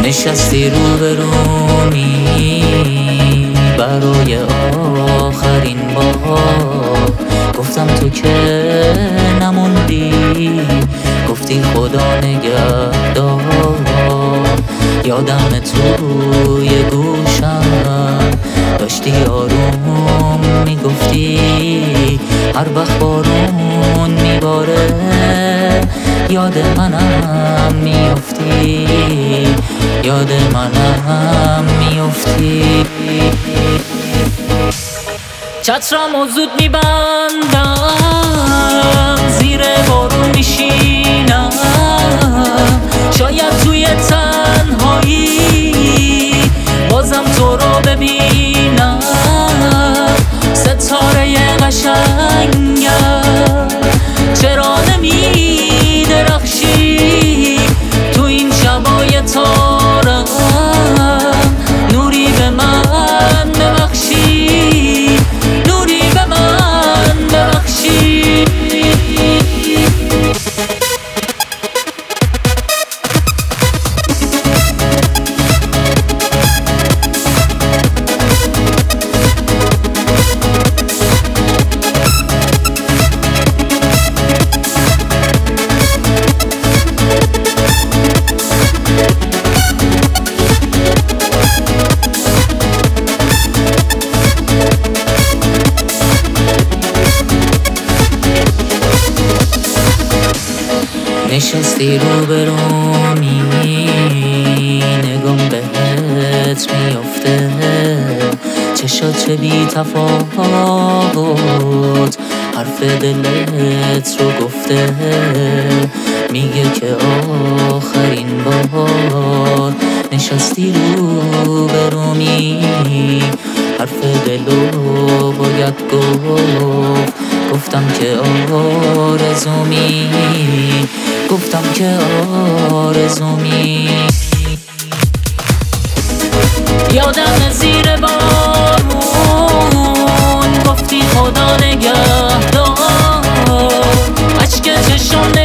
نشستی روبرومی برای آخرین بار، گفتم تو که نموندی، گفتی خدا نگهدار. یادم توی گوشم داشتی آروم میگفتی، هر وقت بارون میباره یاد منم میافتی، یاد منم میافتی. چترمو زود میبندم، زیر بارون میشینم، شاید توی تنهایی بازم تو رو ببینم. ستاره قشنگم چرا نمی درخشی تو این شبای تارم، نوری به من ببخشی، نوری به من ببخشی. نشستی روبرومی نگام بهت میافته، چشات چه بی تفاوت حرف دلت رو گفته. میگه که آخرین بار نشستی روبرومی، حرف دلو باید گفت. گفتم که آرزومی، گفتم که آرزومی. یادم زیر بارون گفتی خدا نگهدار، اشک چشم